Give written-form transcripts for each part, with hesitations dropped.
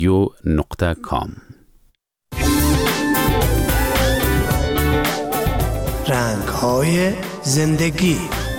رنگ‌های زندگی.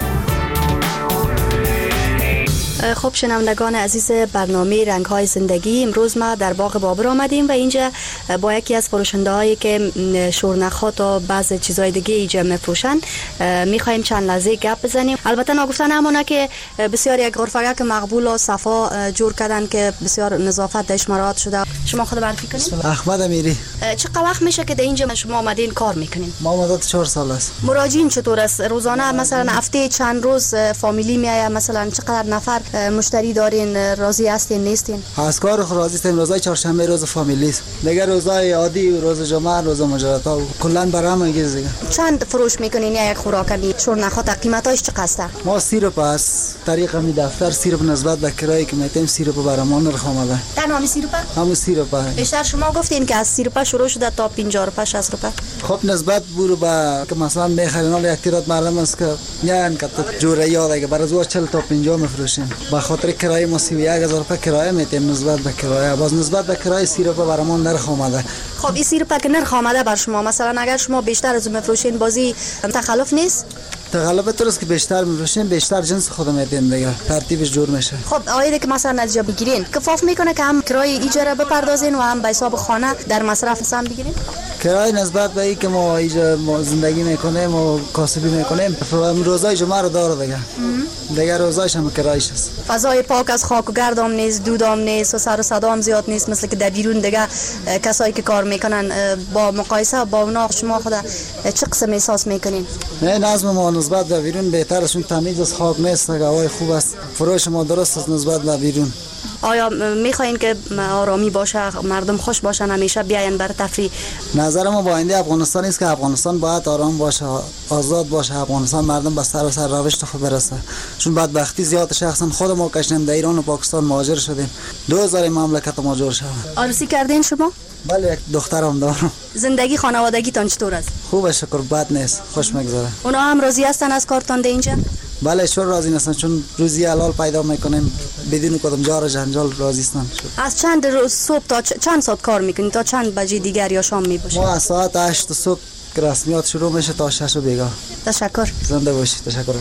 خب شنوندگان عزیز برنامه رنگ‌های زندگی، امروز ما در باغ بابر آمدیم و اینجا با یکی از فروشنده‌هایی که شورنخات و بعض چیزهای دیگه اینجا می‌فروشن می‌خوایم چند لحظه گپ بزنیم. البته نگفتن همونه که بسیار یک غرفه که مقبول و صفا جور کردن که بسیار نظافت درش مراعات شده. شما خود معرفی کنید؟ احمد امیری. چقدر وقت میشه که در اینجا شما آمدین کار میکنین؟ ما مدت 4 سال است. مراجعین چطور است؟ روزانه مثلا هفته چند روز فامیلی میایه؟ مثلا چقدر نفر مشتری دارین؟ راضی هستین نیستین؟ از کار خود راضی هستیم. روزای چهارشنبه روز فامیلی است. دیگه روزای عادی و روز جمعه روز مجازات کلا برام میگه دیگه. چند فروش میکنین یک خوراک شورنخات؟ قیمتاش چقدر است؟ ما سیرپ است طریق می دفتر سیرپ نسبت به کرایه که میتیم سیرپ برام نرخ آمده. تنها همین سیرپ؟ همون سیرپ. بیشتر شما گفتین که از سیرپ شروع شده تا 50 روپیه 60 روپیه. خب نسبت برو با که مثلا میخرین یک تیرات معلوم است که میان که جوره یاد که برای زور 40 تا 50 میفروشیم. به خاطر کرایه ما 31000 روپیه کرایه میتیم نسبت به کرایه. باز نسبت به کرایه سیرپ برام نرخ آمده. خب این سیرپ که نرخ آمده بر شما، مثلا اگر شما بیشتر از میفروشین بازی تخلف نیست؟ تغلب درست که بیشتر میفروشیم بیشتر جنس خود میدیم دیگه ترتیبش جور میشه. خب آیده که مثلا نتیجه بگیرین کفاف میکنه که هم کرایه اجاره بپردازین و هم به حساب خانه در مصرف هم بگیرین؟ کرایه نسبت به این که ما اینجا زندگی میکنیم و کاسبی میکنیم روزای جمعه رو داره دیگه روزایش هم کرایش است. فضای پاک از خاک و گرد هم نیست، دود هم نیست و سر و صدا هم زیاد نیست مثل که در بیرون دیگه کسایی که کار میکنن. با مقایسه با اونا شما خود چه قسم احساس میکنین؟ نه نظم ما نسبت به بیرون بهتر است، تمیز از خاک نیست، هوای خوب است، فروش ما درست است نسبت به بیرون. آیا میخواین که آرامی باشه، مردم خوش باشن، همیشه بیاین برای تفریح؟ نظر ما با آینده افغانستان است که افغانستان باید آرام باشه، آزاد باشه. افغانستان مردم به سر و سر روش خود برسه. چون بدبختی زیاد شخصا خود ما کشیم در ایران و پاکستان مهاجر شدیم. 2000 مملکت ما جور شد. عروسی کردین شما؟ بله یک دخترم دارم. زندگی خانوادگیتان چطور است؟ خوبه شکر، بد نیست، خوش میگذره. اونا هم راضی هستن از کارتان اینجا؟ بله چون راضی هستن، چون روزی حلال پیدا میکنیم بدون کدام جار جنجال راضی هستن. از چند روز صبح تا چند ساعت کار میکنید؟ تا چند بجه دیگر یا شام میباشید؟ ما از ساعت 8 صبح رسمیات شروع میشه تا 6 بیگاه. تشکر. زنده باشید. تشکر.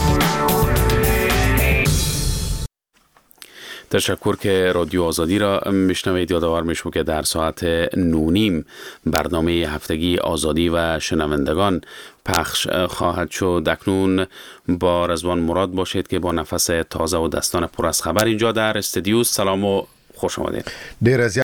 تشکر که رادیو آزادی را میشنوید. یادآور میشم که در ساعت 9:30 برنامه هفتگی آزادی و شنوندگان پخش خواهد شد. اکنون با رضوان مراد باشید که با نفس تازه و دستان پر از خبر اینجا در استودیو. سلام و خوش آمدید.